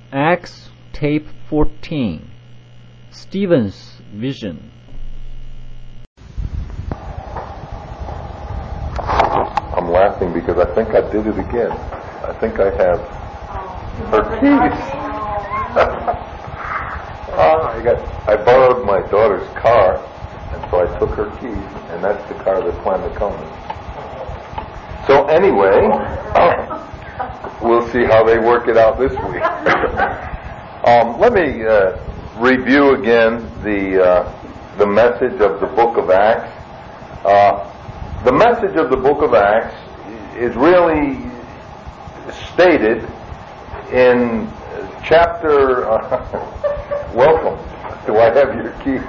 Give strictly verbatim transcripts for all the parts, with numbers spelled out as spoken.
Acts Tape fourteen. Stephen's Vision. I'm laughing because I think I did it again. I think I have her keys. uh, I got. I borrowed my daughter's car, and so I took her keys, and that's the car that planned to come in. So anyway, we'll see how they work it out this week. um, let me uh, review again the uh, the message of the Book of Acts. Uh, the message of the Book of Acts is really stated in chapter. Uh, welcome. Do I have your keys?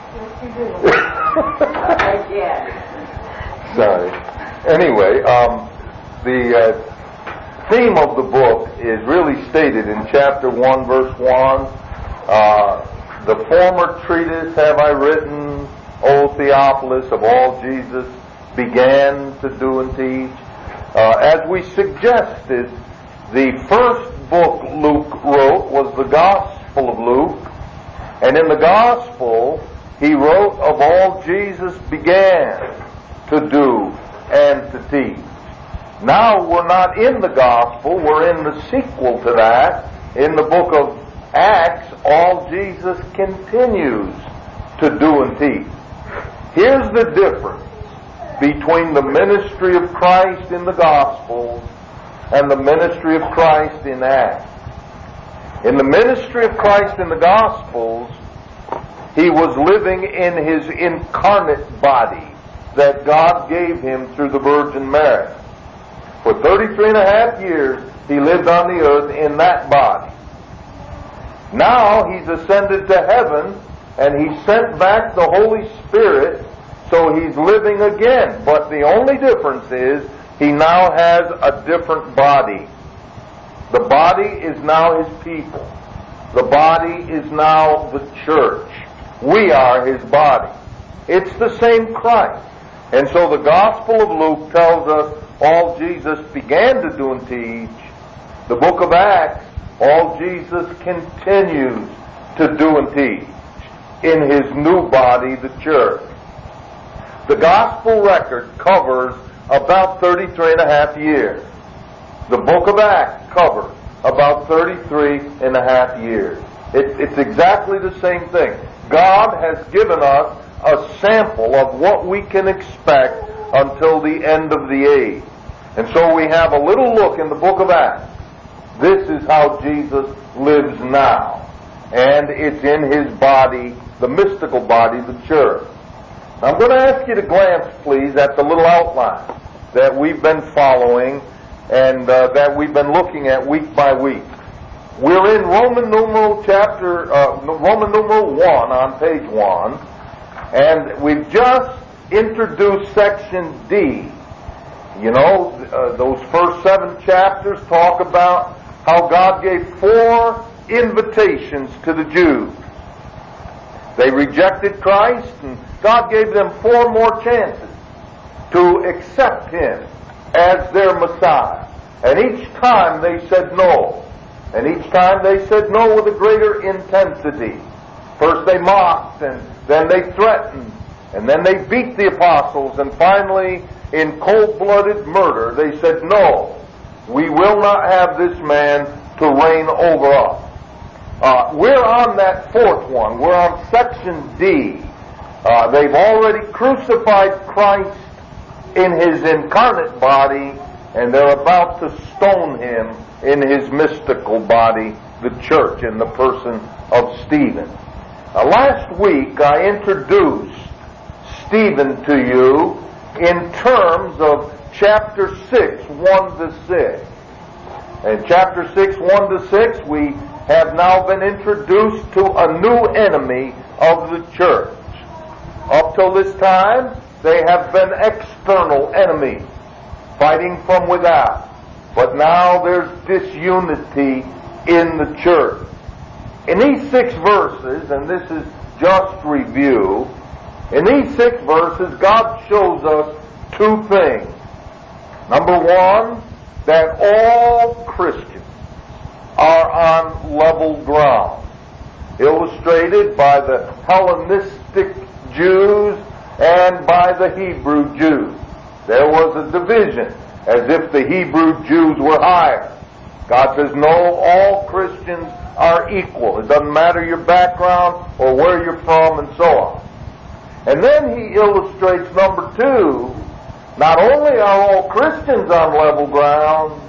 Yes. Sorry. Anyway, um, the uh, theme of the book is really stated in chapter one, verse one. Uh, the former treatise have I written, O Theophilus, of all Jesus began to do and teach. Uh, as we suggested, the first book Luke wrote was the Gospel of Luke, and in the Gospel he wrote of all Jesus began to do and to teach. Now we're not in the Gospel, we're in the sequel to that. In the book of Acts, all Jesus continues to do and teach. Here's the difference between the ministry of Christ in the Gospels and the ministry of Christ in Acts. In the ministry of Christ in the Gospels, he was living in his incarnate body that God gave him through the Virgin Mary. For thirty-three and a half years, he lived on the earth in that body. Now he's ascended to heaven, and he sent back the Holy Spirit, so he's living again. But the only difference is he now has a different body. The body is now his people. The body is now the church. We are his body. It's the same Christ. And so the Gospel of Luke tells us all Jesus began to do and teach. The book of Acts, all Jesus continues to do and teach in his new body, the church. The Gospel record covers about thirty-three and a half years. The book of Acts covers about thirty-three and a half years. It, it's exactly the same thing. God has given us a sample of what we can expect until the end of the age. And so we have a little look in the book of Acts. This is how Jesus lives now. And it's in his body, the mystical body, the church. I'm going to ask you to glance, please, at the little outline that we've been following and uh, that we've been looking at week by week. We're in Roman numeral chapter, uh, Roman numeral one on page one, and we've just introduced section D. You know, uh, those first seven chapters talk about how God gave four invitations to the Jews. They rejected Christ, and God gave them four more chances to accept him as their Messiah. And each time they said no. And each time they said no with a greater intensity. First they mocked, and then they threatened, and then they beat the apostles, and finally, in cold-blooded murder, they said, no, we will not have this man to reign over us. Uh, we're on that fourth one. We're on section D. Uh, they've already crucified Christ in his incarnate body, and they're about to stone him in his mystical body, the church, in the person of Stephen. Now, last week I introduced Stephen to you in terms of chapter six, one to six. In chapter six, one to six, we have now been introduced to a new enemy of the church. Up till this time, they have been external enemies, fighting from without. But now there's disunity in the church. In these six verses, and this is just review, in these six verses, God shows us two things. Number one, that all Christians are on level ground, illustrated by the Hellenistic Jews and by the Hebrew Jews. There was a division, as if the Hebrew Jews were higher. God says, no, all Christians are equal. It doesn't matter your background or where you're from and so on. And then he illustrates, number two, not only are all Christians on level ground,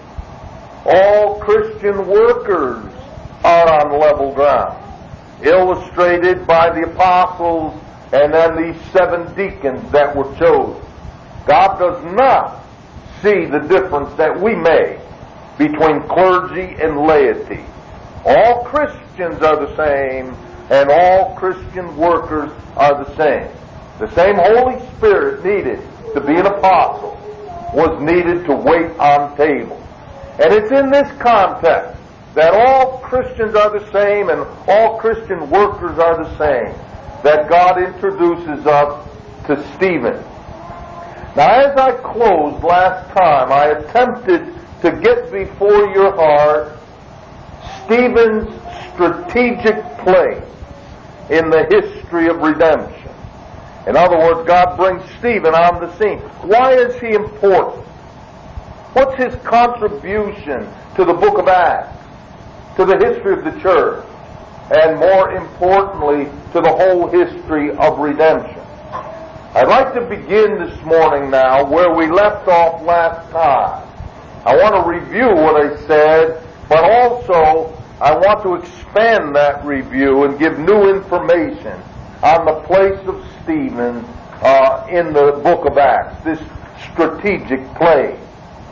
all Christian workers are on level ground, illustrated by the apostles and then these seven deacons that were chosen. God does not see the difference that we make between clergy and laity. All Christians are the same, and all Christian workers are the same. The same Holy Spirit needed to be an apostle was needed to wait on tables. And it's in this context that all Christians are the same and all Christian workers are the same that God introduces us to Stephen. Now, as I closed last time, I attempted to get before your heart Stephen's strategic place in the history of redemption. In other words, God brings Stephen on the scene. Why is he important? What's his contribution to the book of Acts, to the history of the church, and more importantly, to the whole history of redemption? I'd like to begin this morning now where we left off last time. I want to review what I said, but also I want to expand that review and give new information on the place of Stephen uh, in the book of Acts, this strategic place.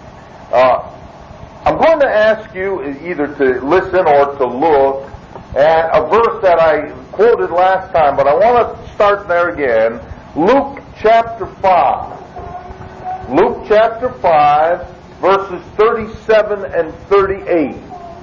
Uh, I'm going to ask you either to listen or to look at a verse that I quoted last time, but I want to start there again. Luke chapter five. Luke chapter five, verses thirty-seven and thirty-eight.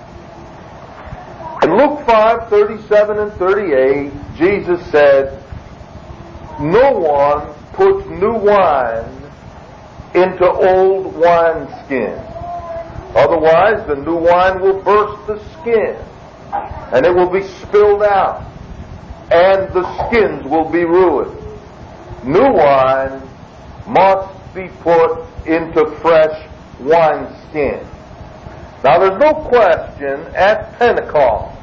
In Luke five, thirty-seven and thirty-eight, Jesus said, "No one puts new wine into old wineskins. Otherwise, the new wine will burst the skin, and it will be spilled out, and the skins will be ruined. New wine must be put into fresh wineskins." Now, there's no question, at Pentecost,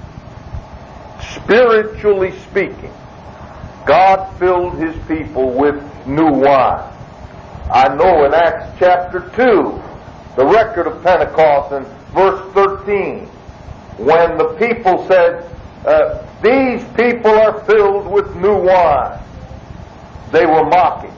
spiritually speaking, God filled his people with new wine. I know in Acts chapter two, the record of Pentecost in verse thirteen, when the people said, uh, "These people are filled with new wine," they were mocking.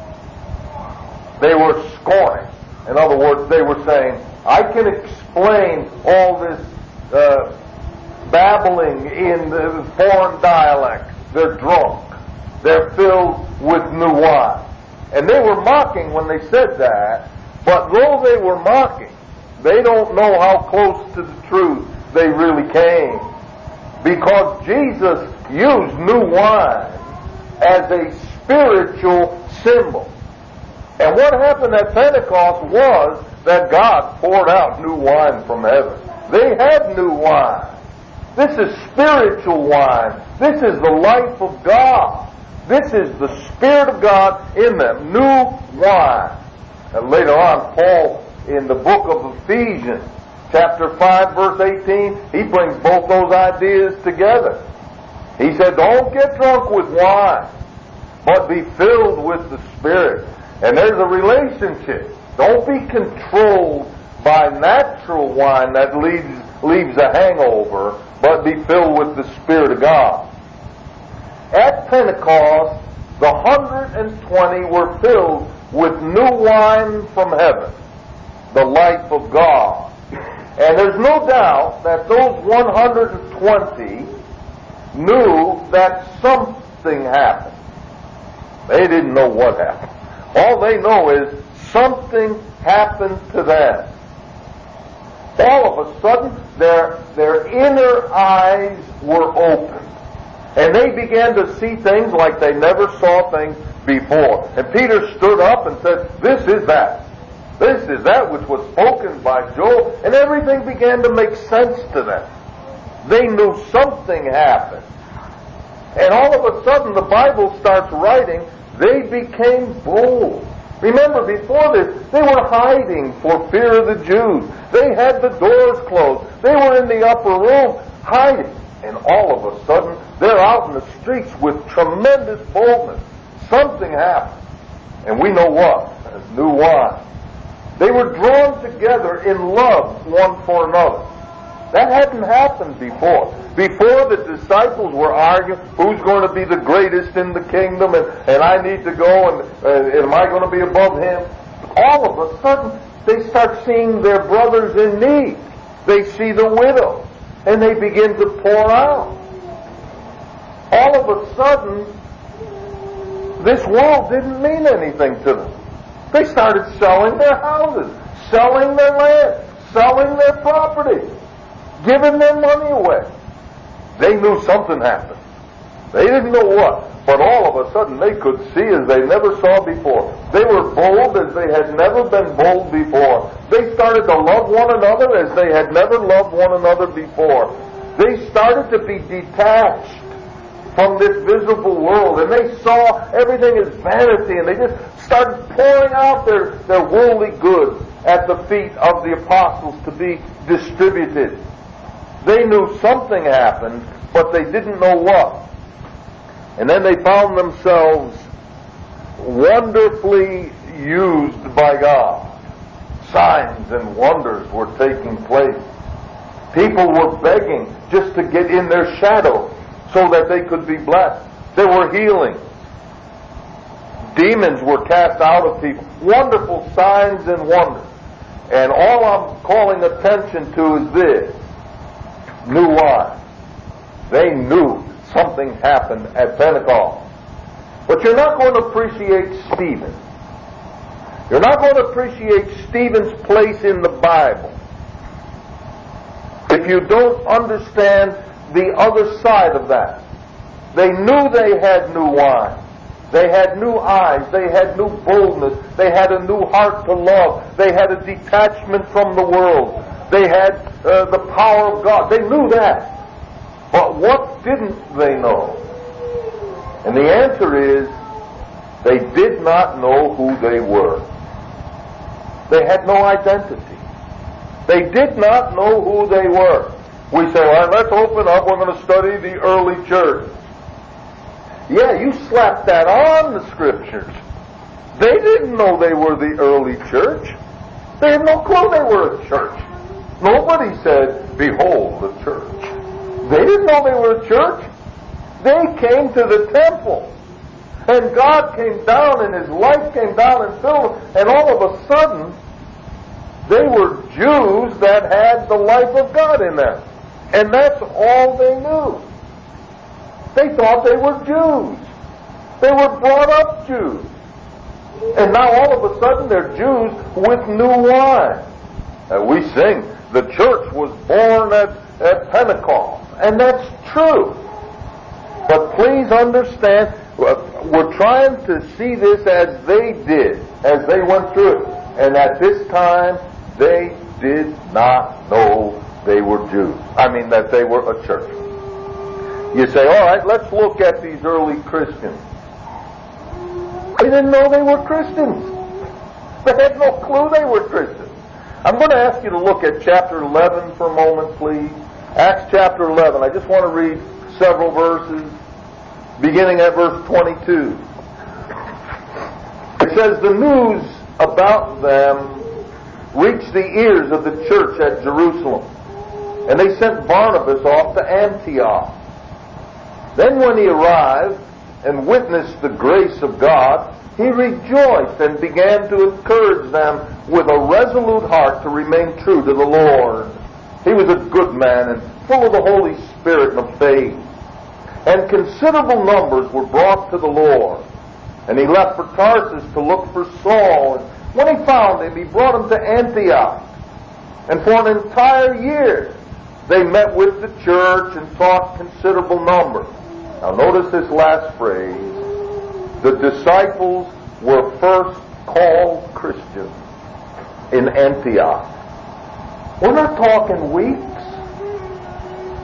They were scorning. In other words, they were saying, "I can explain all this uh, babbling in the foreign dialects. They're drunk. They're filled with new wine." And they were mocking when they said that, but though they were mocking, they don't know how close to the truth they really came. Because Jesus used new wine as a spiritual symbol. And what happened at Pentecost was that God poured out new wine from heaven. They had new wine. This is spiritual wine. This is the life of God. This is the Spirit of God in them. New wine. And later on, Paul, in the book of Ephesians, chapter five, verse eighteen, he brings both those ideas together. He said, don't get drunk with wine, but be filled with the Spirit. And there's a relationship. Don't be controlled by natural wine that leaves, leaves a hangover, but be filled with the Spirit of God. At Pentecost, the one hundred twenty were filled with new wine from heaven, the life of God. And there's no doubt that those one hundred twenty knew that something happened. They didn't know what happened. All they know is something happened to them. All of a sudden, their, their inner eyes were opened. And they began to see things like they never saw things before. And Peter stood up and said, "This is that. This is that which was spoken by Joel." And everything began to make sense to them. They knew something happened. And all of a sudden the Bible starts writing, they became bold. Remember, before this, they were hiding for fear of the Jews. They had the doors closed. They were in the upper room hiding. And all of a sudden, they're out in the streets with tremendous boldness. Something happened. And we know what? New wine. They were drawn together in love one for another. That hadn't happened before. Before, the disciples were arguing, who's going to be the greatest in the kingdom, and, and I need to go, and, uh, am I going to be above him? All of a sudden, they start seeing their brothers in need. They see the widow, and they begin to pour out. All of a sudden, this world didn't mean anything to them. They started selling their houses, selling their land, selling their property, giving their money away. They knew something happened. They didn't know what, but all of a sudden they could see as they never saw before. They were bold as they had never been bold before. They started to love one another as they had never loved one another before. They started to be detached from this visible world, and they saw everything as vanity, and they just started pouring out their, their worldly goods at the feet of the apostles to be distributed. They knew something happened, but they didn't know what. And then they found themselves wonderfully used by God. Signs and wonders were taking place. People were begging just to get in their shadow so that they could be blessed. There were healings. Demons were cast out of people. Wonderful signs and wonders. And all I'm calling attention to is this. New wine. They knew something happened at Pentecost. But you're not going to appreciate Stephen. You're not going to appreciate Stephen's place in the Bible if you don't understand the other side of that. They knew they had new wine. They had new eyes. They had new boldness. They had a new heart to love. They had a detachment from the world. They had uh, the power of God. They knew that. But what didn't they know? And the answer is, they did not know who they were. They had no identity. They did not know who they were. We say, all right, let's open up. We're going to study the early church. Yeah, you slapped that on the Scriptures. They didn't know they were the early church. They had no clue they were a church. Nobody said, behold the church. They didn't know they were a church. They came to the temple. And God came down and His light came down and filled them. And all of a sudden, they were Jews that had the life of God in them. And that's all they knew. They thought they were Jews. They were brought up Jews. And now all of a sudden they're Jews with new wine. And we sing, the church was born at, at Pentecost. And that's true. But please understand, we're trying to see this as they did, as they went through it. And at this time, they did not know they were Jews. I mean, that they were a church. You say, all right, let's look at these early Christians. They didn't know they were Christians. They had no clue they were Christians. I'm going to ask you to look at chapter eleven for a moment, please. Acts chapter eleven. I just want to read several verses, beginning at verse twenty-two. It says, the news about them reached the ears of the church at Jerusalem, and they sent Barnabas off to Antioch. Then when he arrived and witnessed the grace of God, he rejoiced and began to encourage them with a resolute heart to remain true to the Lord. He was a good man and full of the Holy Spirit and of faith. And considerable numbers were brought to the Lord. And he left for Tarsus to look for Saul. And when he found him, he brought him to Antioch. And for an entire year, they met with the church and taught considerable numbers. Now notice this last phrase. The disciples were first called Christians in Antioch. We're not talking weeks.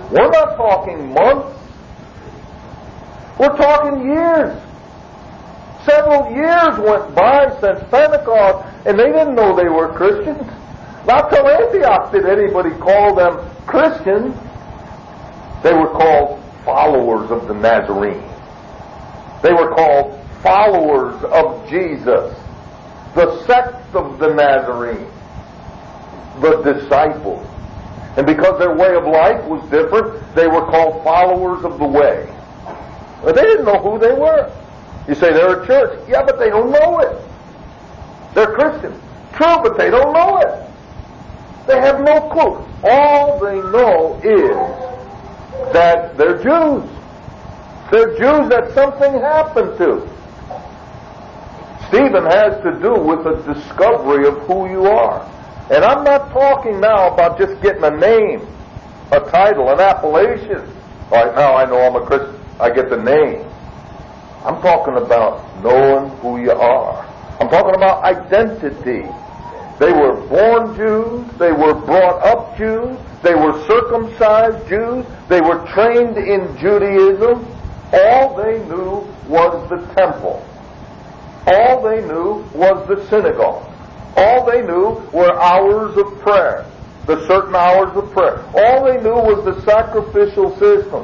We're not talking months. We're talking years. Several years went by since Pentecost, and they didn't know they were Christians. Not till Antioch did anybody call them Christians. They were called followers of the Nazarene. They were called followers of Jesus. The sect of the Nazarene. The disciples. And because their way of life was different, they were called followers of the way. But they didn't know who they were. You say they're a church. Yeah, but they don't know it. They're Christians. True, but they don't know it. They have no clue. All they know is that they're Jews. They're Jews that something happened to. Stephen has to do with a discovery of who you are. And I'm not talking now about just getting a name, a title, an appellation. All right, now I know I'm a Christian. I get the name. I'm talking about knowing who you are. I'm talking about identity. They were born Jews. They were brought up Jews. They were circumcised Jews. They were trained in Judaism. All they knew was the temple. All they knew was the synagogue. All they knew were hours of prayer, the certain hours of prayer. All they knew was the sacrificial system.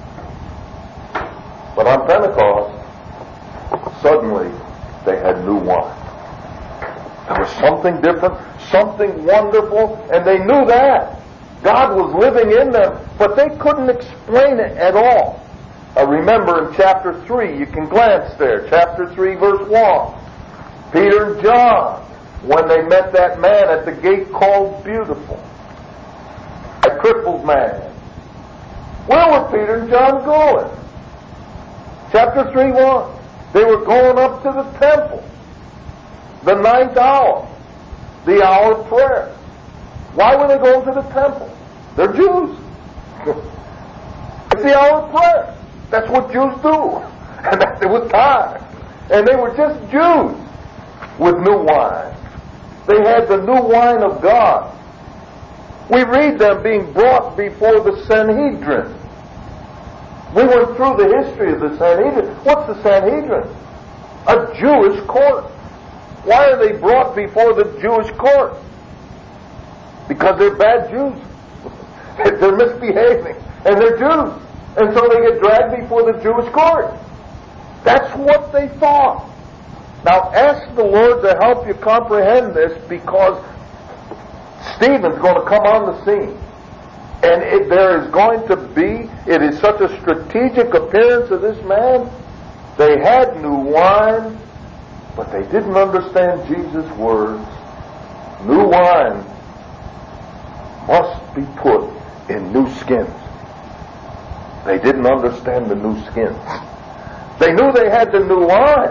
But on Pentecost, suddenly they had new wine. There was something different, something wonderful, and they knew that. God was living in them, but they couldn't explain it at all. Uh, remember in chapter three, you can glance there, chapter three, verse one. Peter and John, when they met that man at the gate called Beautiful, a crippled man. Where were Peter and John going? Chapter three, one. They were going up to the temple. The ninth hour. The hour of prayer. Why were they going to the temple? They're Jews. It's the hour of prayer. That's what Jews do. And that, it was time. And they were just Jews with new wine. They had the new wine of God. We read them being brought before the Sanhedrin. We went through the history of the Sanhedrin. What's the Sanhedrin? A Jewish court. Why are they brought before the Jewish court? Because they're bad Jews. They're misbehaving. And they're Jews. And so they get dragged before the Jewish court. That's what they thought. Now ask the Lord to help you comprehend this, because Stephen's going to come on the scene. And it, there is going to be, it is such a strategic appearance of this man. They had new wine, but they didn't understand Jesus' words. New wine must be put in new skins. They didn't understand the new skins. They knew they had the new wine.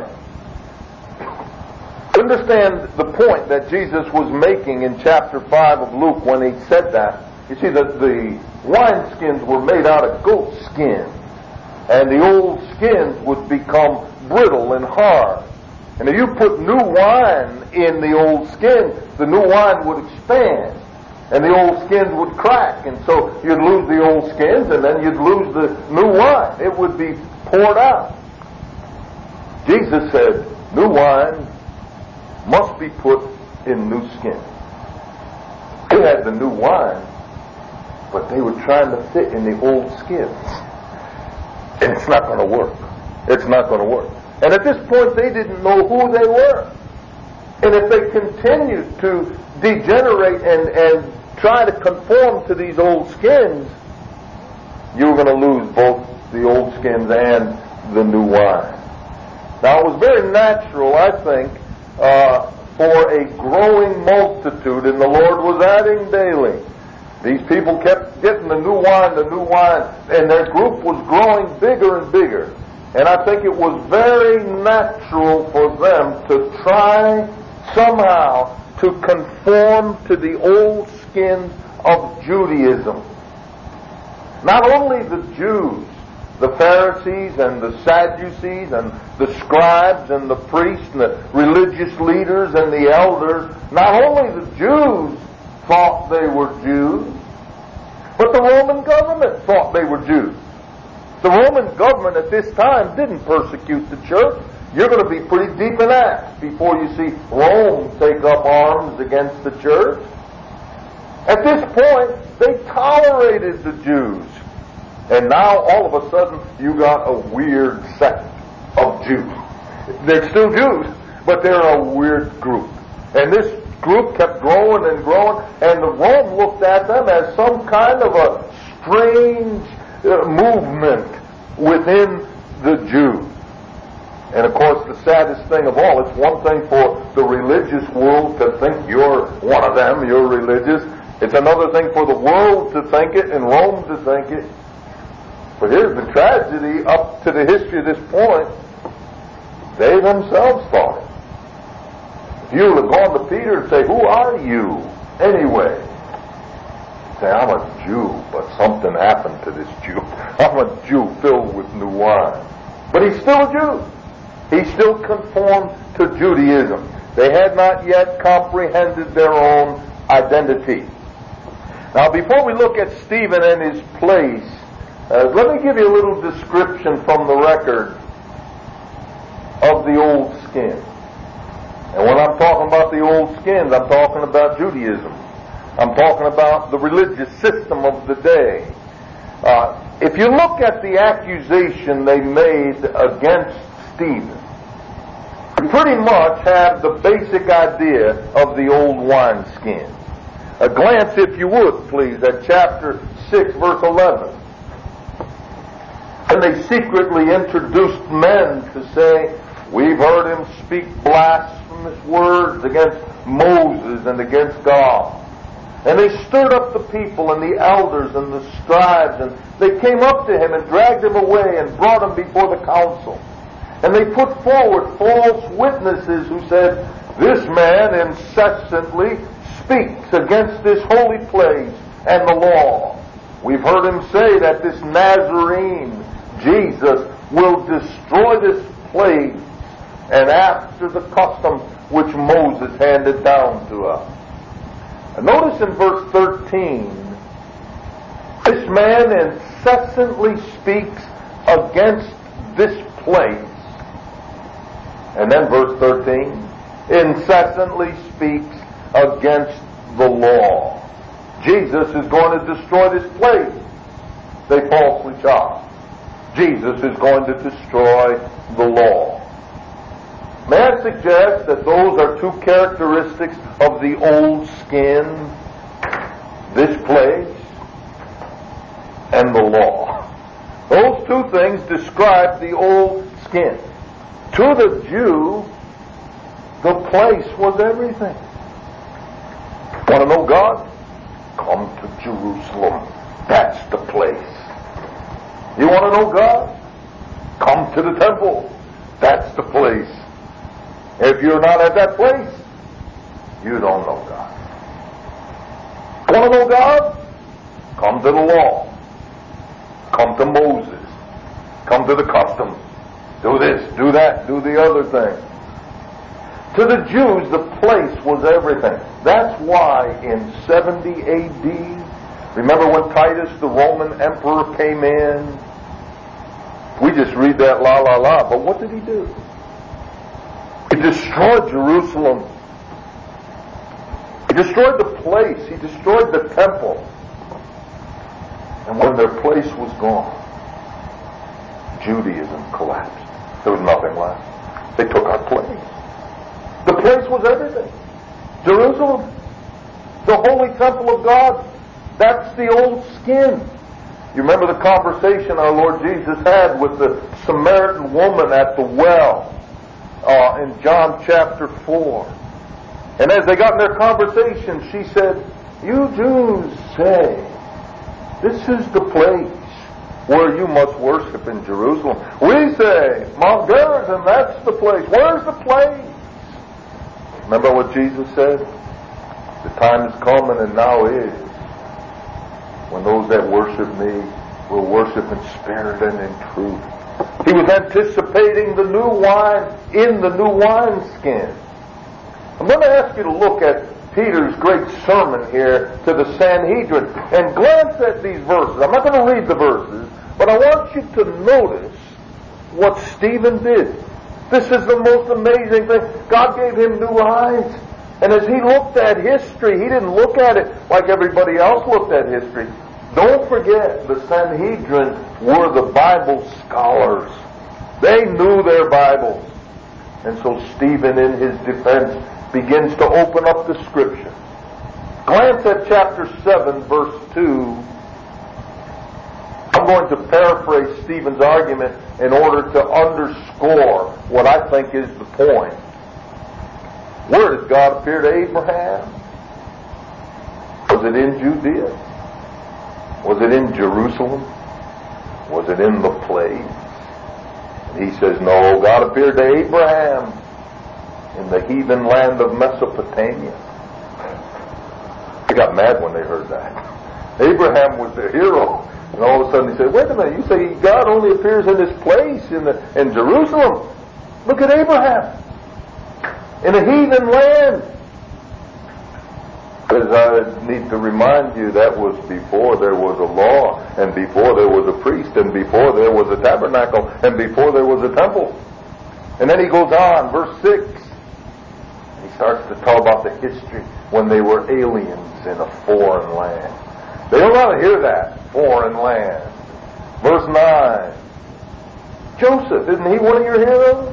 Understand the point that Jesus was making in chapter five of Luke when he said that. You see, that the wine skins were made out of goat skin, and the old skins would become brittle and hard. And if you put new wine in the old skin, the new wine would expand, and the old skins would crack, and so you'd lose the old skins, and then you'd lose the new wine. It would be poured out. Jesus said, new wine must be put in new skins. They had the new wine, but they were trying to fit in the old skins. And it's not going to work. It's not going to work. And at this point, they didn't know who they were. And if they continued to degenerate and, and try to conform to these old skins, you were going to lose both the old skins and the new wine. Now, it was very natural, I think, uh, for a growing multitude, and the Lord was adding daily. These people kept getting the new wine, the new wine, and their group was growing bigger and bigger. And I think it was very natural for them to try somehow to conform to the old skins of Judaism. Not only the Jews, the Pharisees and the Sadducees and the scribes and the priests and the religious leaders and the elders, not only the Jews thought they were Jews, But the Roman government thought they were Jews. The Roman government at this time didn't persecute the church. You're going to be pretty deep in Acts before you see Rome take up arms against the church. At this point, they tolerated the Jews. And now, all of a sudden, you got a weird sect of Jews. They're still Jews, but they're a weird group. And this group kept growing and growing, and the Rome looked at them as some kind of a strange uh, movement within the Jews. And of course, the saddest thing of all, it's one thing for the religious world to think you're one of them, you're religious. It's another thing for the world to think it and Rome to think it. But here's the tragedy up to the history of this point. They themselves thought it. If you would have gone to Peter and say, who are you anyway? Say, I'm a Jew, but something happened to this Jew. I'm a Jew filled with new wine. But he's still a Jew. He still conformed to Judaism. They had not yet comprehended their own identity. Now, before we look at Stephen and his place, uh, let me give you a little description from the record of the old skin. And when I'm talking about the old skins, I'm talking about Judaism. I'm talking about the religious system of the day. Uh, if you look at the accusation they made against Stephen, you pretty much have the basic idea of the old wineskin. A glance, if you would, please, at chapter six, verse eleven. And they secretly introduced men to say, we've heard him speak blasphemous words against Moses and against God. And they stirred up the people and the elders and the scribes, and they came up to him and dragged him away and brought him before the council. And they put forward false witnesses who said, this man incessantly speaks against this holy place and the law. We've heard him say that this Nazarene, Jesus, will destroy this place and after the custom which Moses handed down to us. And notice in verse thirteen, this man incessantly speaks against this place. And then verse thirteen, incessantly speaks against the law. Jesus is going to destroy this place, they falsely charge. Jesus is going to destroy the law. May I suggest that those are two characteristics of the old skin, this place, and the law. Those two things describe the old skin. To the Jew, the place was everything. Want to know God? Come to Jerusalem. That's the place. You want to know God? Come to the temple. That's the place. If you're not at that place, you don't know God. Want to know God? Come to the law. Come to Moses. Come to the customs. Do this, do that, do the other thing. To the Jews, the place was everything. That's why in seventy A D, remember when Titus, the Roman emperor, came in? We just read that la la la, but what did he do? He destroyed Jerusalem. He destroyed the place. He destroyed the temple. And when their place was gone, Judaism collapsed. There was nothing left. They took our place. The place was everything. Jerusalem, the holy temple of God, that's the old skin. You remember the conversation our Lord Jesus had with the Samaritan woman at the well uh, in John chapter four. And as they got in their conversation, she said, you Jews say, this is the place where you must worship in Jerusalem. We say, Mount Gerizim, that's the place. Where's the place? Remember what Jesus said? The time is coming and now is when those that worship me will worship in spirit and in truth. He was anticipating the new wine in the new wineskin. I'm going to ask you to look at Peter's great sermon here to the Sanhedrin. And glance at these verses. I'm not going to read the verses, but I want you to notice what Stephen did. This is the most amazing thing. God gave him new eyes. And as he looked at history, he didn't look at it like everybody else looked at history. Don't forget, the Sanhedrin were the Bible scholars. They knew their Bibles. And so Stephen, in his defense, begins to open up the Scripture. Glance at chapter seven, verse two. I'm going to paraphrase Stephen's argument in order to underscore what I think is the point. Where does God appear to Abraham? Was it in Judea? Was it in Jerusalem? Was it in the plains? And he says, no, God appeared to Abraham in the heathen land of Mesopotamia. They got mad when they heard that. Abraham was their hero. And all of a sudden he said, wait a minute, you say God only appears in this place, in, the, in Jerusalem. Look at Abraham. In a heathen land. Because I need to remind you, that was before there was a law, and before there was a priest, and before there was a tabernacle, and before there was a temple. And then he goes on, verse six. He starts to talk about the history when they were aliens in a foreign land. They don't want to hear that, foreign land. Verse nine. Joseph, isn't he one of your heroes?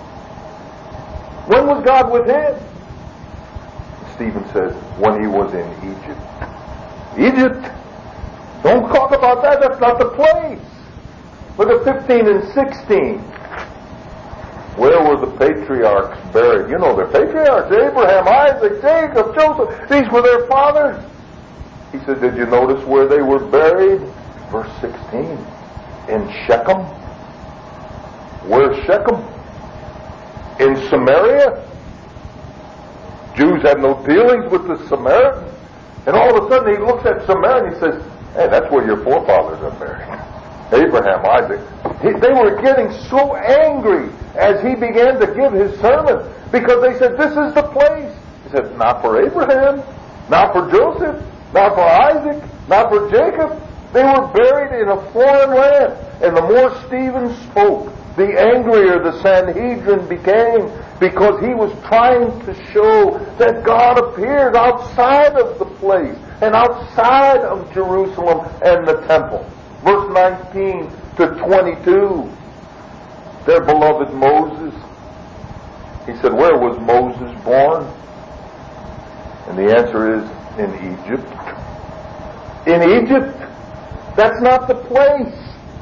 When was God with him? Stephen says, when he was in Egypt. Egypt? Don't talk about that, that's not the place. Look at fifteen and sixteen. Where were the patriarchs buried? You know, they're patriarchs. Abraham, Isaac, Jacob, Joseph. These were their fathers. He said, did you notice where they were buried? Verse sixteen. In Shechem. Where's Shechem? In Samaria. Jews had no dealings with the Samaritans. And all of a sudden he looks at Samaria and he says, hey, that's where your forefathers are buried. Abraham, Isaac. He, they were getting so angry as he began to give his sermon because they said, this is the place. He said, not for Abraham, not for Joseph, not for Isaac, not for Jacob. They were buried in a foreign land. And the more Stephen spoke, the angrier the Sanhedrin became, because he was trying to show that God appeared outside of the place and outside of Jerusalem and the temple. Verse nineteen to twenty-two. Their beloved Moses. He said, where was Moses born? And the answer is, in Egypt. In Egypt. That's not the place.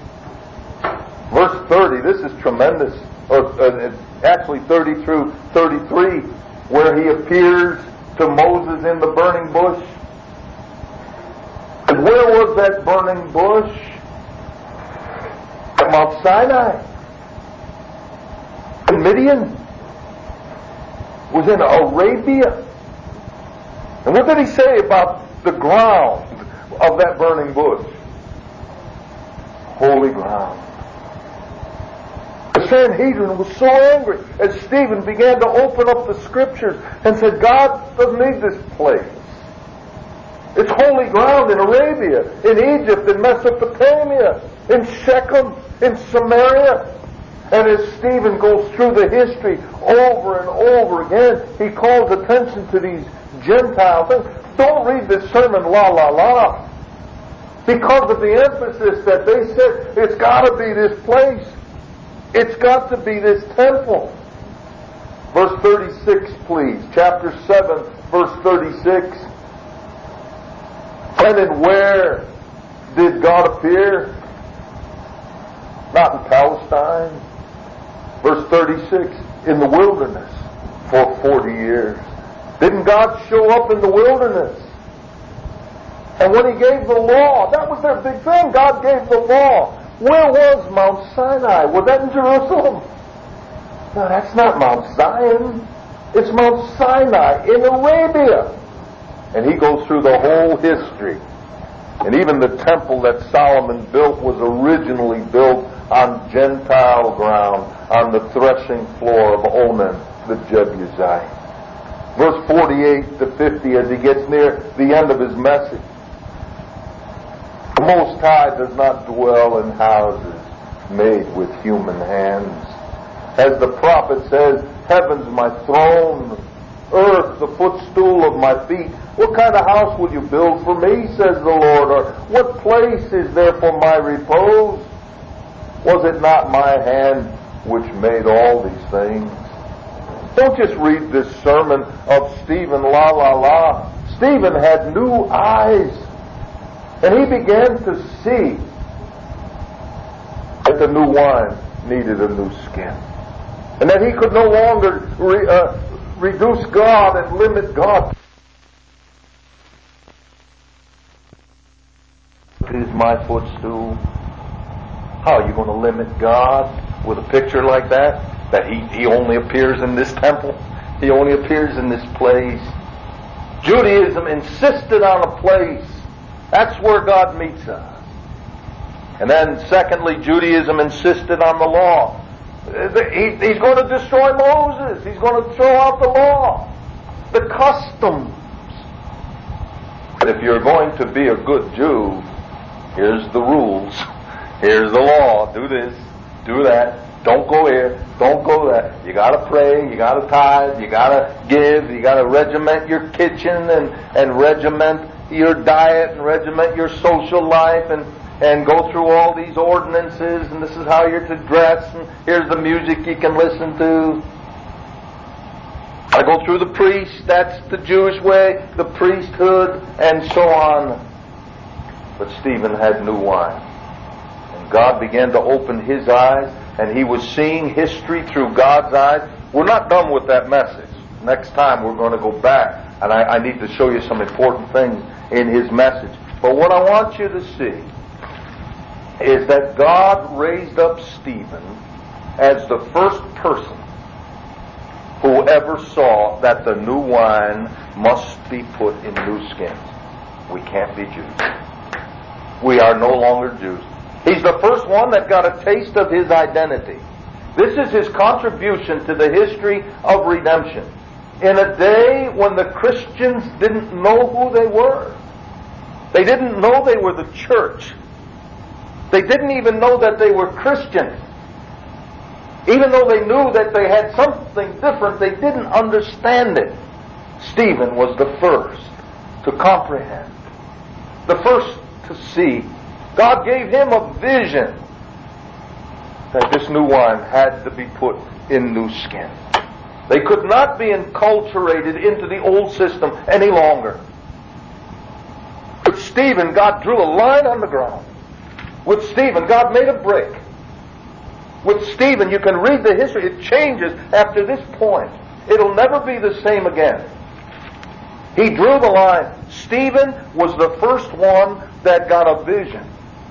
Verse thirty, this is tremendous. Or, uh, actually thirty through thirty-three, where he appears to Moses in the burning bush. And where was that burning bush? At Mount Sinai. In Midian. It was in Arabia. And what did he say about the ground of that burning bush? Holy ground. The Sanhedrin was so angry as Stephen began to open up the Scriptures and said, God doesn't need this place. It's holy ground in Arabia, in Egypt, in Mesopotamia, in Shechem, in Samaria. And as Stephen goes through the history over and over again, he calls attention to these Gentile things. Don't read this sermon la la la. Because of the emphasis that they said, it's got to be this place. It's got to be this temple. Verse thirty-six, please. Chapter seven, verse thirty-six. And then where did God appear? Not in Palestine. Verse thirty-six. In the wilderness for forty years. Didn't God show up in the wilderness? And when he gave the law, that was their big thing. God gave the law. Where was Mount Sinai? Was that in Jerusalem? No, that's not Mount Zion. It's Mount Sinai in Arabia. And he goes through the whole history. And even the temple that Solomon built was originally built on Gentile ground, on the threshing floor of Onan, the Jebusite. Verse forty-eight to fifty, as he gets near the end of his message. The Most High does not dwell in houses made with human hands. As the prophet says, heaven's my throne, earth the footstool of my feet. What kind of house will you build for me, says the Lord? Or what place is there for my repose? Was it not my hand which made all these things? Don't just read this sermon of Stephen, la la la. Stephen had new eyes, and he began to see that the new wine needed a new skin, and that he could no longer re, uh, reduce God and limit God. Is my footstool. How are you going to limit God with a picture like that? That he, he only appears in this temple? He only appears in this place? Judaism insisted on a place. That's where God meets us. And then secondly, Judaism insisted on the law. He, he's going to destroy Moses. He's going to throw out the law, the customs. But if you're going to be a good Jew, here's the rules. Here's the law. Do this. Do that. Don't go here. Don't go there. You got to pray. You got to tithe. You got to give. You got to regiment your kitchen and, and regiment your diet and regiment your social life and, and go through all these ordinances, and this is how you're to dress, and here's the music you can listen to. I go through the priest. That's the Jewish way, the priesthood, and so on. But Stephen had new wine. And God began to open his eyes, and he was seeing history through God's eyes. We're not done with that message. Next time we're going to go back, and I, I need to show you some important things in his message. But what I want you to see is that God raised up Stephen as the first person who ever saw that the new wine must be put in new skins. We can't be Jews. We are no longer Jews. He's the first one that got a taste of his identity. This is his contribution to the history of redemption. In a day when the Christians didn't know who they were. They didn't know they were the church. They didn't even know that they were Christians. Even though they knew that they had something different, they didn't understand it. Stephen was the first to comprehend, the first to see. God gave him a vision that this new wine had to be put in new skin. They could not be enculturated into the old system any longer. With Stephen, God drew a line on the ground. With Stephen, God made a break. With Stephen, you can read the history. It changes after this point. It'll never be the same again. He drew the line. Stephen was the first one that got a vision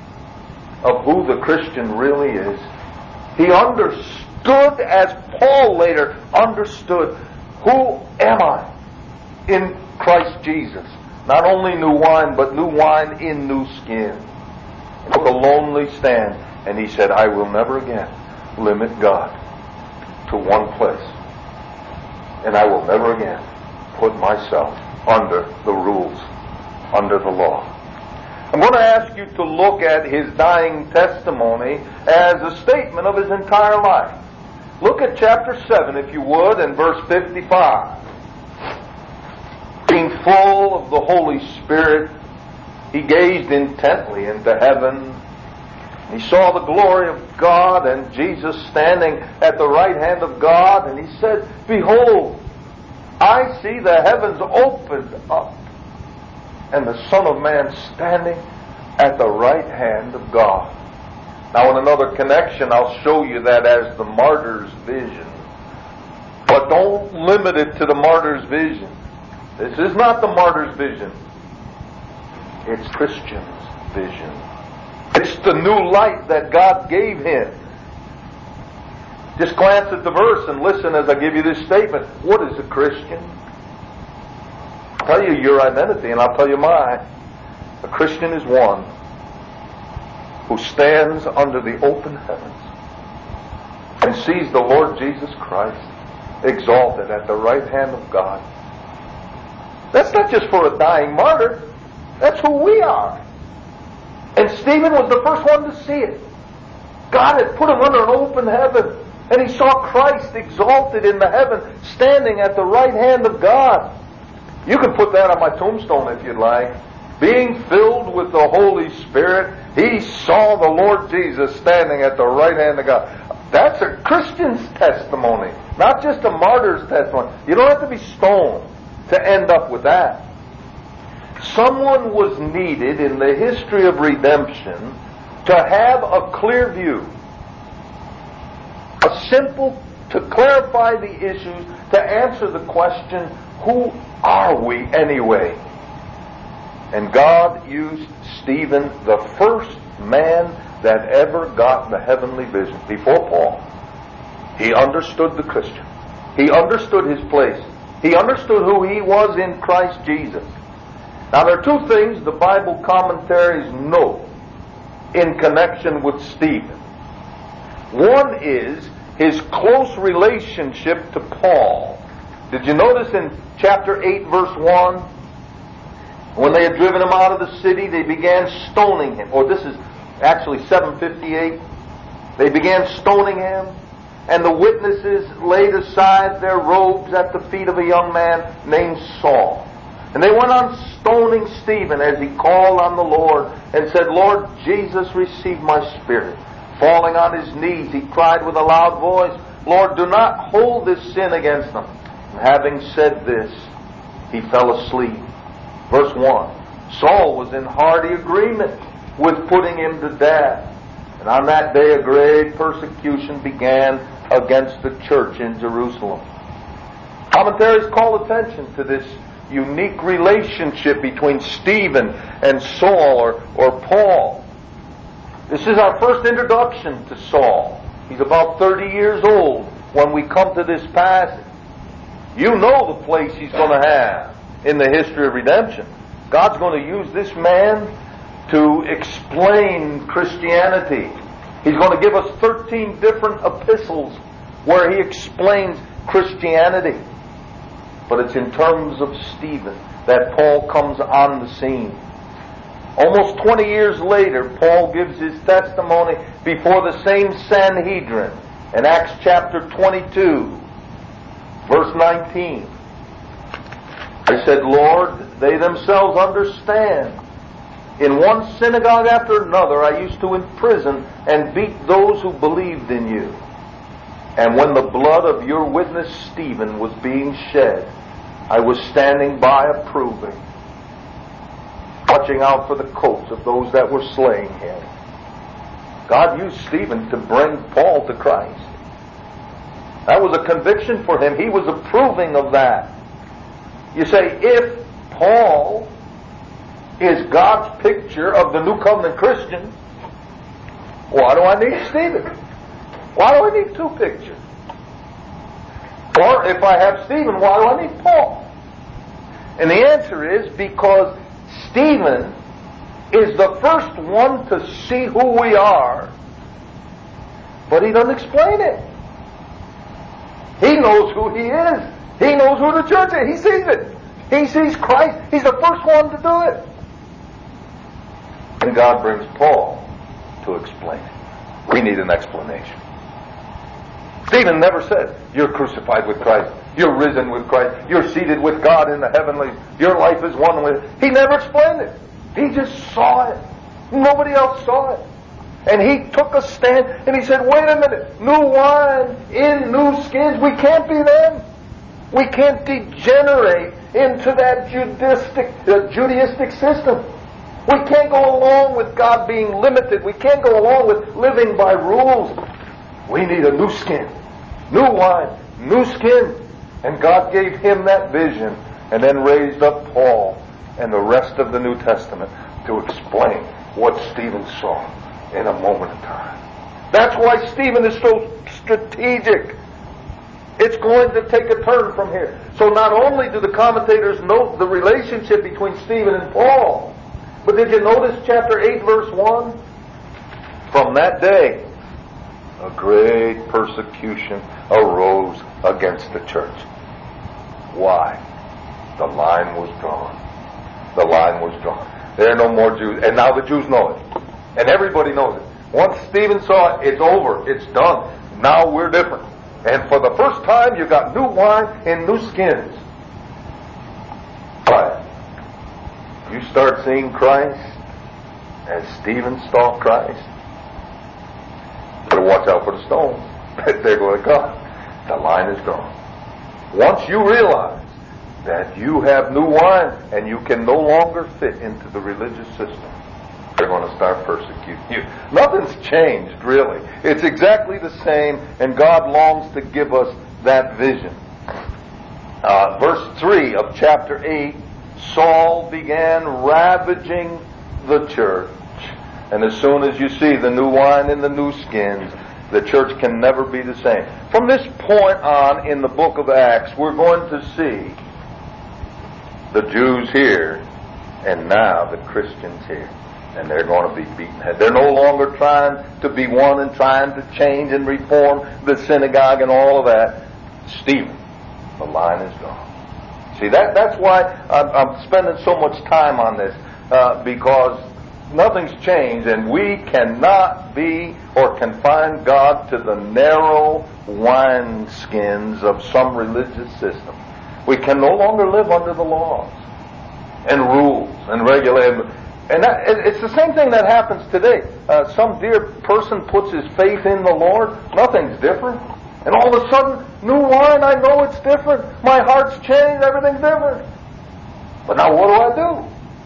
of who the Christian really is. He understood, as Paul later understood, who am I in Christ Jesus? Not only new wine, but new wine in new skin. He took a lonely stand, and he said, I will never again limit God to one place. And I will never again put myself under the rules, under the law. I'm going to ask you to look at his dying testimony as a statement of his entire life. Look at chapter seven, if you would, and verse fifty-five. Being full of the Holy Spirit, he gazed intently into heaven. He saw the glory of God and Jesus standing at the right hand of God, and he said, Behold, I see the heavens opened up, and the Son of Man standing at the right hand of God. Now, in another connection, I'll show you that as the martyr's vision. But don't limit it to the martyr's vision. This is not the martyr's vision. It's Christian's vision. It's the new light that God gave him. Just glance at the verse and listen as I give you this statement. What is a Christian? I'll tell you your identity, and I'll tell you mine. A Christian is one who stands under the open heavens and sees the Lord Jesus Christ exalted at the right hand of God, That's not just for a dying martyr. That's who we are. And Stephen was the first one to see it. God had put him under an open heaven, and he saw Christ exalted in the heaven, standing at the right hand of God. You can put that on my tombstone if you'd like. Being filled with the Holy Spirit, he saw the Lord Jesus standing at the right hand of God. That's a Christian's testimony, not just a martyr's testimony. You don't have to be stoned to end up with that. Someone was needed in the history of redemption to have a clear view, a simple, to clarify the issues, to answer the question, who are we anyway? And God used Stephen, the first man that ever got the heavenly vision, before Paul. He understood the Christian. He understood his place. He understood who he was in Christ Jesus. Now there are two things the Bible commentaries note in connection with Stephen. One is his close relationship to Paul. Did you notice in chapter eight verse one, when they had driven him out of the city, they began stoning him. Or this is actually seven fifty-eight. They began stoning him, and the witnesses laid aside their robes at the feet of a young man named Saul. And they went on stoning Stephen as he called on the Lord and said, Lord Jesus, receive my spirit. Falling on his knees, he cried with a loud voice, Lord, do not hold this sin against them. And having said this, he fell asleep. Verse one, Saul was in hearty agreement with putting him to death. And on that day a great persecution began against the church in Jerusalem. Commentaries call attention to this unique relationship between Stephen and Saul, or, or Paul. This is our first introduction to Saul. He's about thirty years old when we come to this passage. You know the place he's going to have in the history of redemption. God's going to use this man to explain Christianity. He's going to give us thirteen different epistles where he explains Christianity. But it's in terms of Stephen that Paul comes on the scene. Almost twenty years later, Paul gives his testimony before the same Sanhedrin in Acts chapter twenty-two, verse nineteen. They said, Lord, they themselves understand. In one synagogue after another I used to imprison and beat those who believed in you. And when the blood of your witness Stephen was being shed, I was standing by approving, watching out for the coats of those that were slaying him. God used Stephen to bring Paul to Christ. That was a conviction for him. He was approving of that. You say, if Paul is God's picture of the New Covenant Christian, why do I need Stephen? Why do I need two pictures? Or if I have Stephen, why do I need Paul? And the answer is because Stephen is the first one to see who we are, but he doesn't explain it. He knows who he is. He knows who the church is. He sees it. He sees Christ. He's the first one to do it. And God brings Paul to explain it. We need an explanation. Stephen never said, you're crucified with Christ, you're risen with Christ, you're seated with God in the heavenlies, your life is one with... He never explained it. He just saw it. Nobody else saw it. And he took a stand and he said, wait a minute, new wine in new skins, we can't be them. We can't degenerate into that Judaistic, uh, Judaistic system. We can't go along with God being limited. We can't go along with living by rules. We need a new skin, new wine, new skin. And God gave him that vision and then raised up Paul and the rest of the New Testament to explain what Stephen saw in a moment of time. That's why Stephen is so strategic. It's going to take a turn from here. So not only do the commentators note the relationship between Stephen and Paul, but did you notice chapter eight verse one? From that day, a great persecution arose against the church. Why? the line was drawn. The line was drawn. There are no more Jews. And now the Jews know it. And everybody knows it. Once Stephen saw it, it's over. It's done. Now we're different. And for the first time, you got new wine in new skins. But you start seeing Christ as Stephen saw Christ. Better watch out for the stones. They're going to come. The line is gone. Once you realize that you have new wine and you can no longer fit into the religious system, they're going to start persecuting you. Nothing's changed, really. It's exactly the same, and God longs to give us that vision. Uh, verse three of chapter eight, Saul began ravaging the church. And as soon as you see the new wine in the new skins, the church can never be the same. From this point on in the book of Acts, we're going to see the Jews here, and now the Christians here. And they're going to be beaten. They're no longer trying to be one and trying to change and reform the synagogue and all of that. Stephen, the line is gone. See, that that's why I'm, I'm spending so much time on this, uh, because nothing's changed, and we cannot be or confine God to the narrow wineskins of some religious system. We can no longer live under the laws and rules and regulations. And that, it's the same thing that happens today. Uh, some dear person puts his faith in the Lord. Nothing's different. And all of a sudden, new wine, I know it's different. My heart's changed, everything's different. But now what do I do?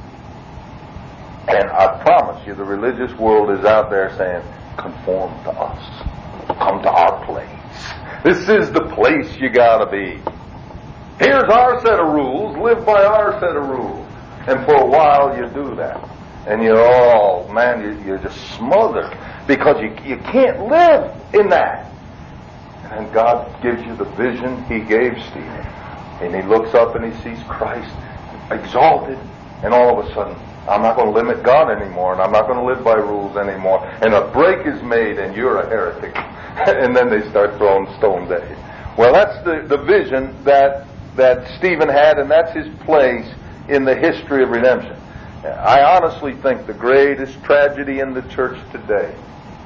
And I promise you, the religious world is out there saying, conform to us. Come to our place. This is the place you gotta be. Here's our set of rules. Live by our set of rules. And for a while you do that. And you're all, man, you're, you're just smothered. Because you, you can't live in that. And God gives you the vision He gave Stephen. And he looks up and he sees Christ exalted. And all of a sudden, I'm not going to limit God anymore, and I'm not going to live by rules anymore. And a break is made, and you're a heretic. And then they start throwing stones at you. Well, that's the, the vision that, that Stephen had, and that's his place in the history of redemption. I honestly think the greatest tragedy in the church today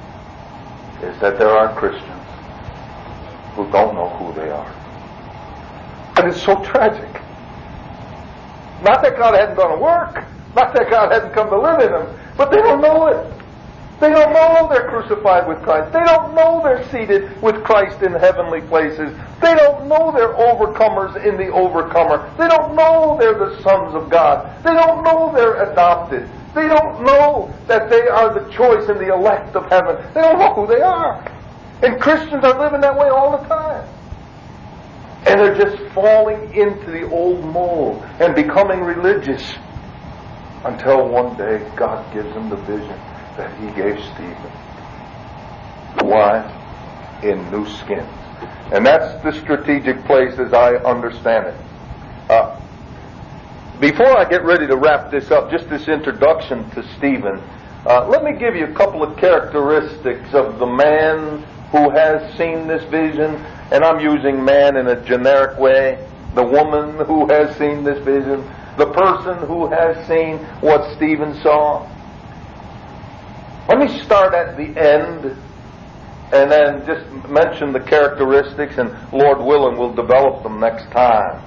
is that there are Christians who don't know who they are. And it's so tragic. Not that God hadn't done a work. Not that God hadn't come to live in them, but they don't know it. They don't know they're crucified with Christ. They don't know they're seated with Christ in heavenly places. They don't know they're overcomers in the overcomer. They don't know they're the sons of God. They don't know they're adopted. They don't know that they are the choice and the elect of heaven. They don't know who they are. And Christians are living that way all the time. And they're just falling into the old mold and becoming religious. Until one day God gives them the vision that He gave Stephen. Why? In new skins. And that's the strategic place as I understand it. Uh, before I get ready to wrap this up, just this introduction to Stephen, uh, let me give you a couple of characteristics of the man who has seen this vision. And I'm using man in a generic way. The woman who has seen this vision. The person who has seen what Stephen saw. Let me start at the end and then just mention the characteristics, and Lord willing we'll develop them next time.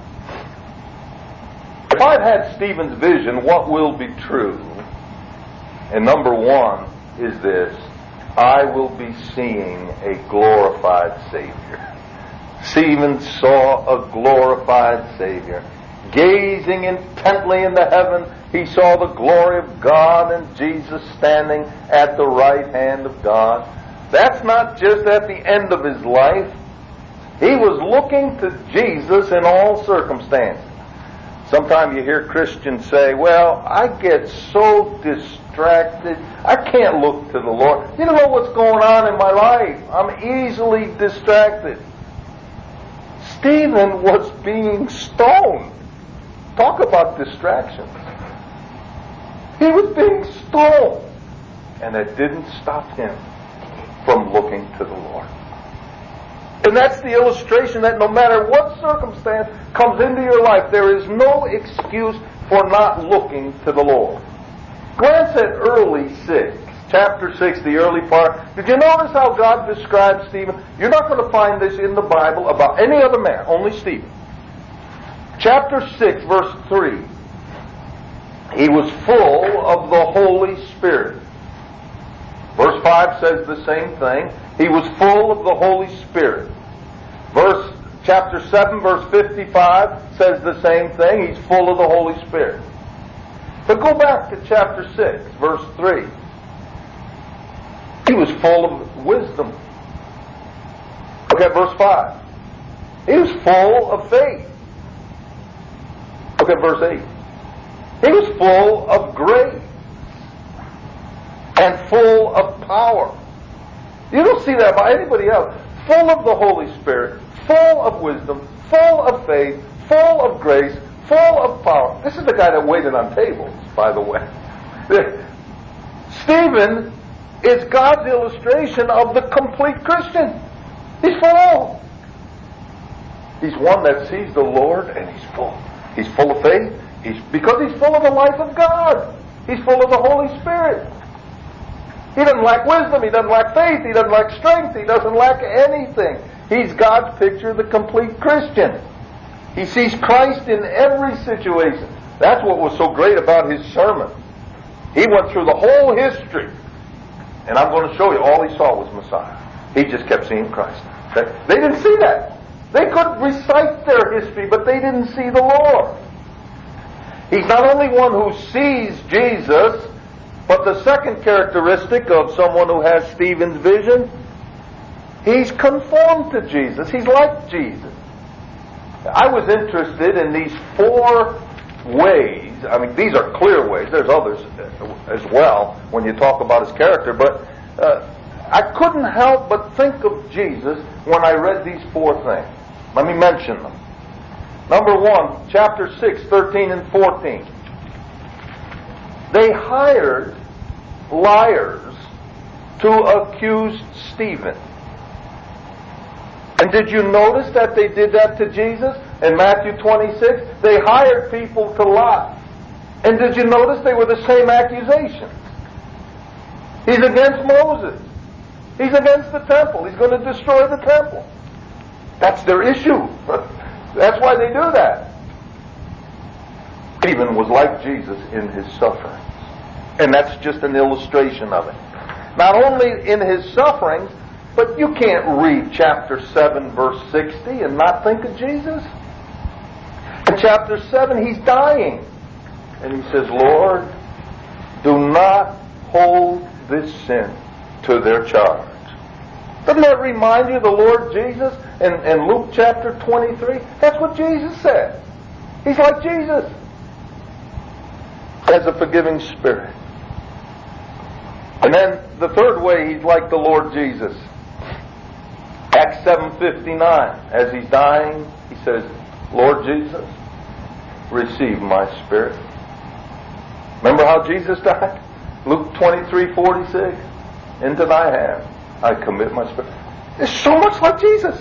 If I've had Stephen's vision, what will be true? And number one is this: I will be seeing a glorified Savior. Stephen saw a glorified Savior. Gazing intently into heaven, he saw the glory of God and Jesus standing at the right hand of God. That's not just at the end of his life. He was looking to Jesus in all circumstances. Sometimes you hear Christians say, well, I get so distracted, I can't look to the Lord. You don't know what's going on in my life. I'm easily distracted. Stephen was being stoned. Talk about distractions. He was being stoned. And it didn't stop him from looking to the Lord. And that's the illustration that no matter what circumstance comes into your life, there is no excuse for not looking to the Lord. Glance at early six, chapter six, the early part. Did you notice how God described Stephen? You're not going to find this in the Bible about any other man, only Stephen. Chapter six, verse three. He was full of the Holy Spirit. Verse five says the same thing. He was full of the Holy Spirit. Verse chapter seven, verse fifty-five says the same thing. He's full of the Holy Spirit. But go back to chapter six, verse three. He was full of wisdom. Look at verse five. He was full of faith. Look at verse eight. He was full of grace and full of power. You don't see that by anybody else. Full of the Holy Spirit, full of wisdom, full of faith, full of grace, full of power. This is the guy that waited on tables, by the way. Stephen is God's illustration of the complete Christian. He's full. He's one that sees the Lord and he's full. He's full of faith. He's because he's full of the life of God. He's full of the Holy Spirit. He doesn't lack wisdom. He doesn't lack faith. He doesn't lack strength. He doesn't lack anything. He's God's picture of the complete Christian. He sees Christ in every situation. That's what was so great about his sermon. He went through the whole history. And I'm going to show you, all he saw was Messiah. He just kept seeing Christ. They didn't see that. They could recite their history, but they didn't see the Lord. He's not only one who sees Jesus, but the second characteristic of someone who has Stephen's vision, he's conformed to Jesus. He's like Jesus. I was interested in these four ways. I mean, these are clear ways. There's others as well when you talk about his character, but uh, I couldn't help but think of Jesus when I read these four things. Let me mention them. Number one, chapter six, thirteen and fourteen. They hired liars to accuse Stephen. And did you notice that they did that to Jesus? In Matthew twenty-six, they hired people to lie. And did you notice they were the same accusations? He's against Moses. He's against the temple. He's going to destroy the temple. That's their issue. That's why they do that. Stephen was like Jesus in his sufferings. And that's just an illustration of it. Not only in his sufferings, but you can't read chapter seven, verse sixty and not think of Jesus. In chapter seven, he's dying. And he says, Lord, do not hold this sin to their charge. Doesn't that remind you of the Lord Jesus in, in Luke chapter twenty-three? That's what Jesus said. He's like Jesus. Has a forgiving spirit. And then the third way he's like the Lord Jesus. Acts seven fifty-nine. As he's dying, he says, Lord Jesus, receive my spirit. Remember how Jesus died? Luke twenty-three forty-six. Into thy hand I commit my spirit. It's so much like Jesus.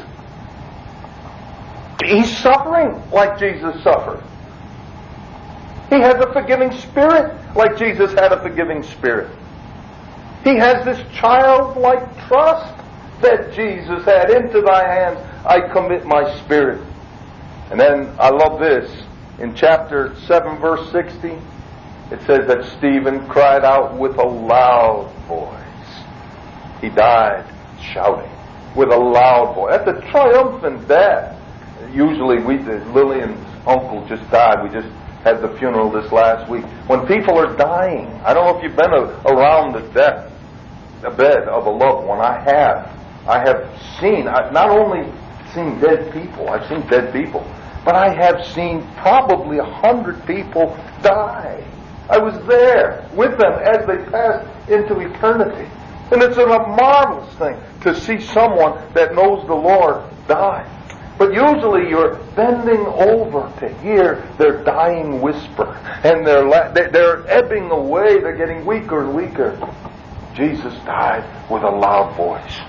He's suffering like Jesus suffered. He has a forgiving spirit like Jesus had a forgiving spirit. He has this childlike trust that Jesus had. Into thy hands I commit my spirit. And then I love this. In chapter seven verse sixty, it says that Stephen cried out with a loud voice. He died shouting with a loud voice. That's a triumphant death. Usually we did. Lillian's uncle just died. We just had the funeral this last week. When people are dying, I don't know if you've been a, around the death a bed of a loved one. I have. I have seen, I've not only seen dead people, I've seen dead people, but I have seen probably a hundred people die. I was there with them as they passed into eternity. And it's a marvelous thing to see someone that knows the Lord die. But usually you're bending over to hear their dying whisper. And they're, la- they're ebbing away. They're getting weaker and weaker. Jesus died with a loud voice.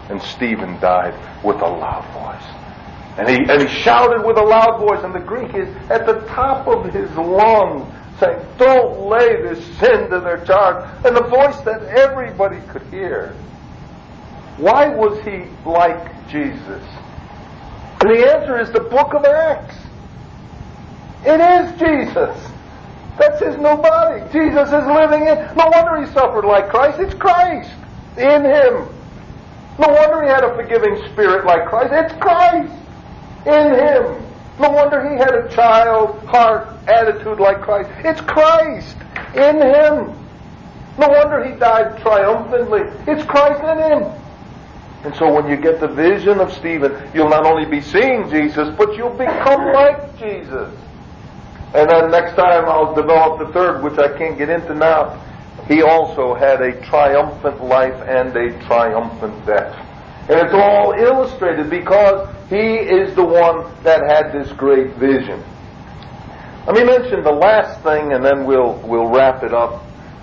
And Stephen died with a loud voice. And he, and he shouted with a loud voice, and the Greek is at the top of his lungs, saying, don't lay this sin to their charge. And the voice that everybody could hear. Why was he like Jesus? And the answer is the book of Acts. It is Jesus. That's his new body. Jesus is living in. No wonder he suffered like Christ. It's Christ in him. No wonder he had a forgiving spirit like Christ. It's Christ in him. No wonder he had a child heart attitude like Christ. It's Christ in him. No wonder he died triumphantly. It's Christ in him. And so when you get the vision of Stephen, you'll not only be seeing Jesus, but you'll become like Jesus. And then next time I'll develop the third, which I can't get into now. He also had a triumphant life and a triumphant death. And it's all illustrated because he is the one that had this great vision. Let me mention the last thing and then we'll we'll wrap it up.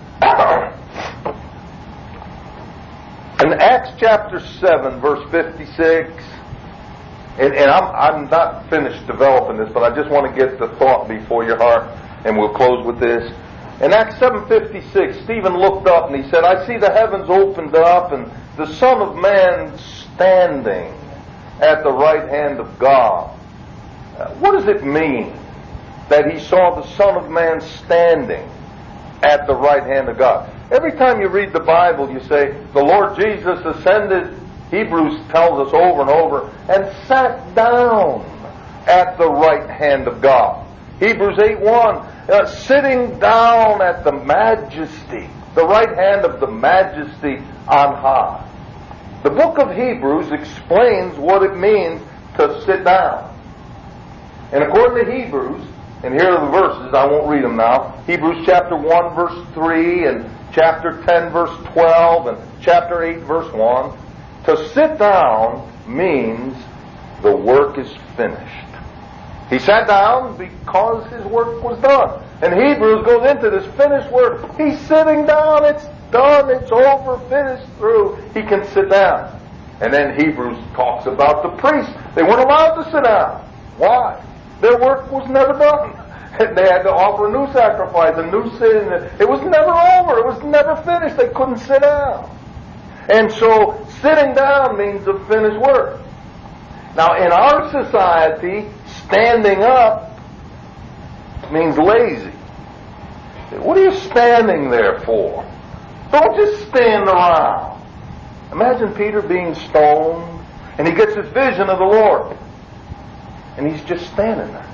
In Acts chapter seven, verse fifty-six, and, and I'm, I'm not finished developing this, but I just want to get the thought before your heart, and we'll close with this. In Acts seven fifty-six, Stephen looked up and he said, I see the heavens opened up and the Son of Man standing at the right hand of God. Uh, what does it mean that he saw the Son of Man standing at the right hand of God? Every time you read the Bible, you say, the Lord Jesus ascended, Hebrews tells us over and over, and sat down at the right hand of God. Hebrews eight one, uh, sitting down at the majesty, the right hand of the majesty on high. The book of Hebrews explains what it means to sit down. And according to Hebrews, and here are the verses, I won't read them now, Hebrews chapter one verse three, and chapter ten verse twelve, and chapter eight verse one, to sit down means the work is finished. He sat down because his work was done. And Hebrews goes into this finished work. He's sitting down, it's done, it's over, finished through. He can sit down. And then Hebrews talks about the priests. They weren't allowed to sit down. Why? Their work was never done. They had to offer a new sacrifice, a new sin. It was never over. It was never finished. They couldn't sit down. And so sitting down means a finished work. Now in our society, standing up means lazy. What are you standing there for? Don't just stand around. Imagine Peter being stoned and he gets his vision of the Lord. And he's just standing there.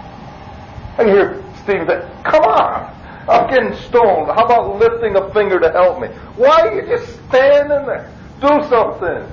I can hear Stephen say, come on, I'm getting stoned. How about lifting a finger to help me? Why are you just standing there? Do something.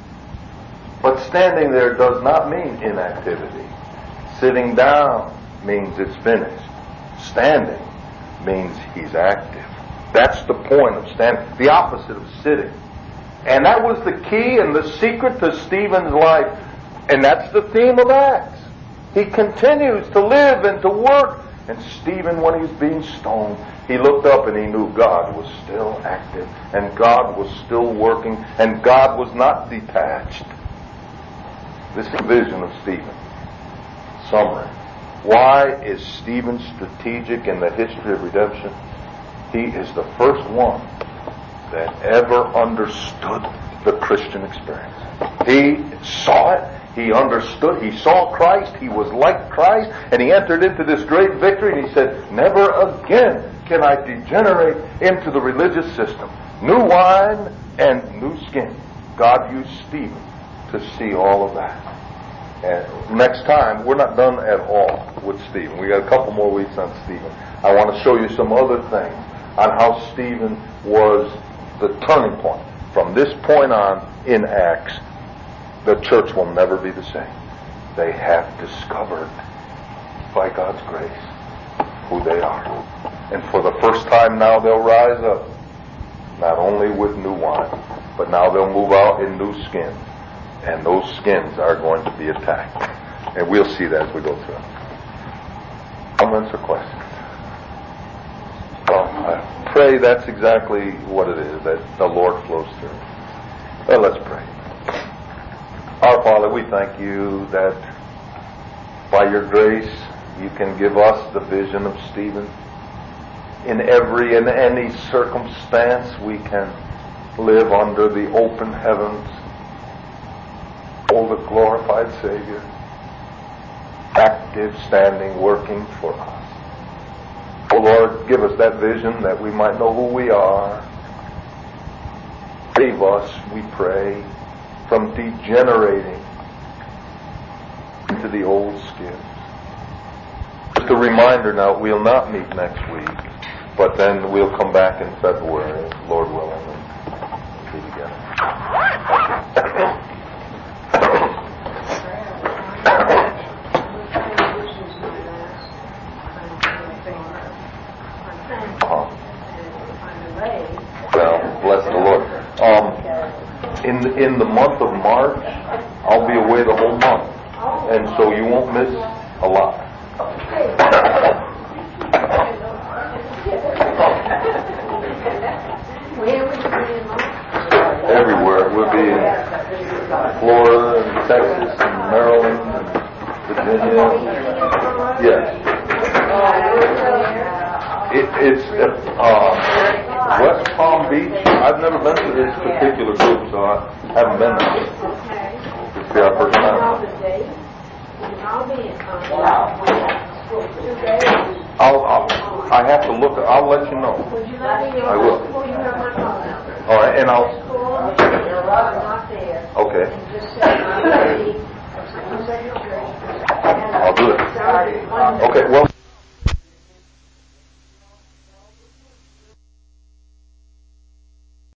But standing there does not mean inactivity. Sitting down means it's finished. Standing means he's active. That's the point of standing. The opposite of sitting. And that was the key and the secret to Stephen's life. And that's the theme of Acts. He continues to live and to work. And Stephen, when he was being stoned, he looked up and he knew God was still active. And God was still working. And God was not detached. This is the vision of Stephen. Summary. Why is Stephen strategic in the history of redemption? He is the first one that ever understood the Christian experience. He saw it. He understood. He saw Christ. He was like Christ. And he entered into this great victory. And he said, never again can I degenerate into the religious system. New wine and new skin. God used Stephen to see all of that. And next time, we're not done at all with Stephen. We got a couple more weeks on Stephen. I want to show you some other things on how Stephen was the turning point. From this point on in Acts, the church will never be the same. They have discovered, by God's grace, who they are. And for the first time now they'll rise up, not only with new wine, but now they'll move out in new skins. And those skins are going to be attacked. And we'll see that as we go through. Comments or questions? Well, I pray that's exactly what it is, that the Lord flows through. Well, let's pray. Father, we thank you that by your grace you can give us the vision of Stephen. In every and any circumstance we can live under the open heavens. Oh, the glorified Savior, active, standing, working for us. Oh Lord, give us that vision that we might know who we are. Save us, we pray, from degenerating into the old skids. Just a reminder now, we'll not meet next week, but then we'll come back in February, Lord willing, and be together. Uh-huh. Well, bless the Lord. Um, in in the month of March, I'll be away the whole month, and so you won't miss a lot. Everywhere. We'll be in Florida and Texas and Maryland and Virginia. Yes. It, it's uh, West Palm Beach. I've never been to this particular group, so I haven't been there. It's be our first time. I'll, I'll, I have to look. I'll let you know. I will. All right, and I'll. Okay. I'll do it. Okay. Well.